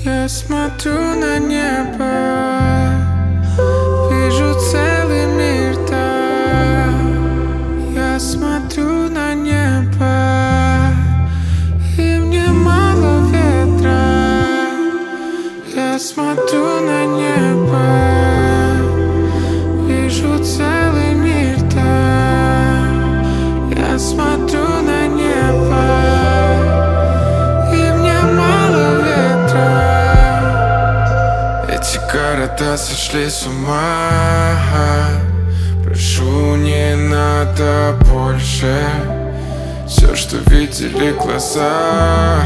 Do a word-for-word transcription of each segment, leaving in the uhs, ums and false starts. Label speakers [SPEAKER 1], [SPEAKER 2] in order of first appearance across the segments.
[SPEAKER 1] Я смотрю на небо, вижу целый мир там. Я смотрю на небо, и мне мало ветра. Я смотрю на небо, вижу целый мир там. Я смотрю на небо, и мне мало ветра. Эти города сошли с ума. Прошу, не надо больше. Все, что видели глаза,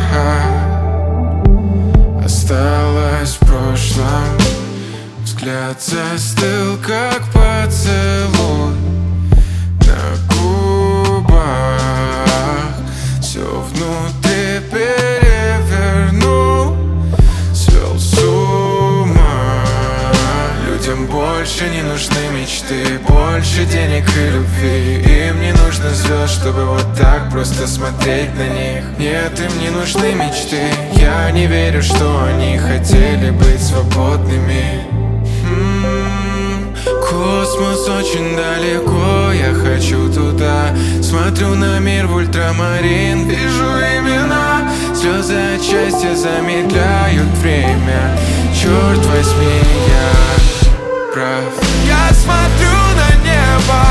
[SPEAKER 1] осталось в прошлом. Взгляд застыл, как поцелуй на губах. Все внутри перевернул, свел с ума. Людям больше не нужны мечты, больше денег и любви. Им не нужно звезд, чтобы вот так просто смотреть на них. Нет, им не нужны мечты. Я не верю, что они хотели быть свободными. М-м-м, космос очень далеко, я хочу туда. Смотрю на мир в ультрамарин, вижу имена. Слезы от счастья замедляют время. Черт возьми, я прав. Я смотрю на небо,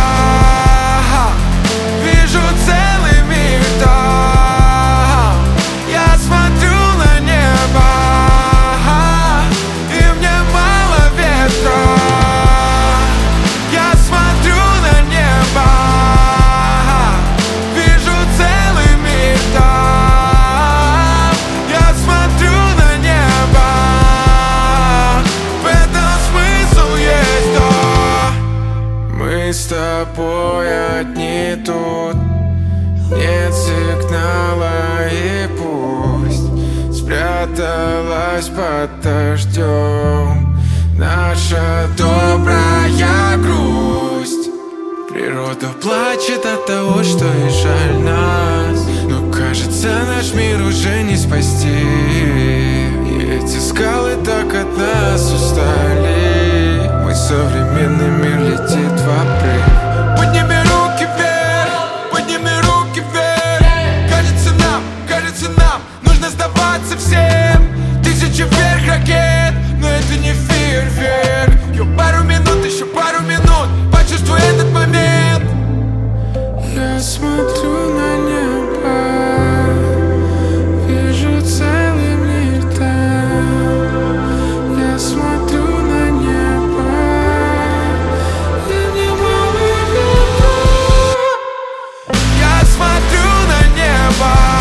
[SPEAKER 1] вижу целый мир там. Я смотрю на небо, и мне мало ветра. Я смотрю на небо, вижу целый мир там. Я смотрю на небо, в этом смысл есть, да. Мы с тобой одни тут, нет сигнала, и пусть спряталась под дождем наша добрая грусть. Природа плачет от того, что ей жаль нас, но кажется, наш мир уже не спасти. И эти скалы так от нас устали. Мой современный мир летит в обрыв. Подними руки вверх, подними руки вверх. Кажется нам, кажется нам нужно сдаваться всем. Тысячи вверх ракет, но это не фейерверк. Еще пару минут, еще пару минут, почувствуй этот момент. Я смотрю на небо, вижу целый мир там. Я смотрю на небо, и мне мало ветра. Я смотрю на небо,